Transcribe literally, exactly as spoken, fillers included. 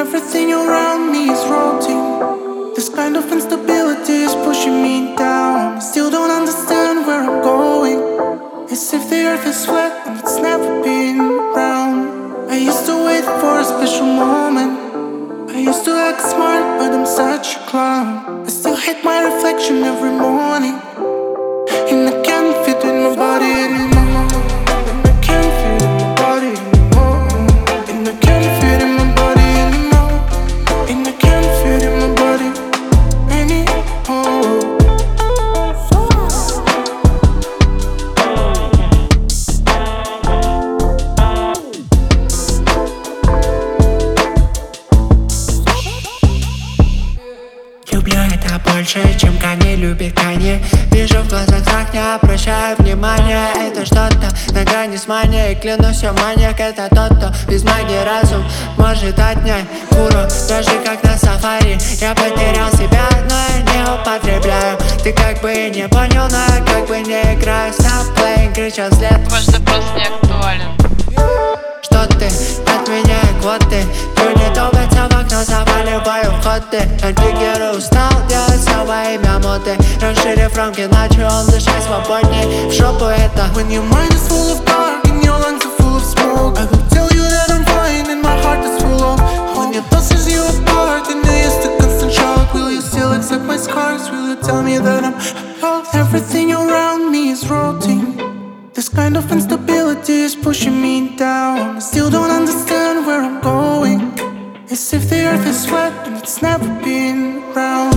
Everything around me is rotting. This kind of instability is pushing me down. I still don't understand where I'm going. As if the earth is flat and it's never been round. I used to wait for a special moment. I used to act smart, but I'm such a clown. I still hate my reflection every morning, and I can't fit in my body anymore. And I can't fit in my body anymore. And I can't fit in my body anymore. And I can't fit in my body anymore. Люблю это больше, чем Кани любит Кани. Вижу в глазах знак, не обращаю внимания. Это что-то на грани с манией. Клянусь, я маньяк, это тот, кто без магии разум может отнять куру. Даже как на сафари я потерял себя, но я не употребляю. Ты как бы и не понял, но я как бы не играю. Stop playing, кричат вслед. Ваш запрос не актуален. Что ты от меня квоты? Люди долбятся в окно, заваливаю входы. Антигерой устал делать все во имя моды. Расширив рамки, начал он дышать свободней. В жопу это. When your mind is full of dark and your lungs are full of smoke, I will tell you that I'm fine and my heart is full of. When your thoughts tears you apart and you're used to constant shock, will you still accept my scars? Will you tell me that I'm healthy? Everything around me is rotting. This kind of instability is pushing me down. I still don't understand where I'm going. As if the earth is flat and it's never been round.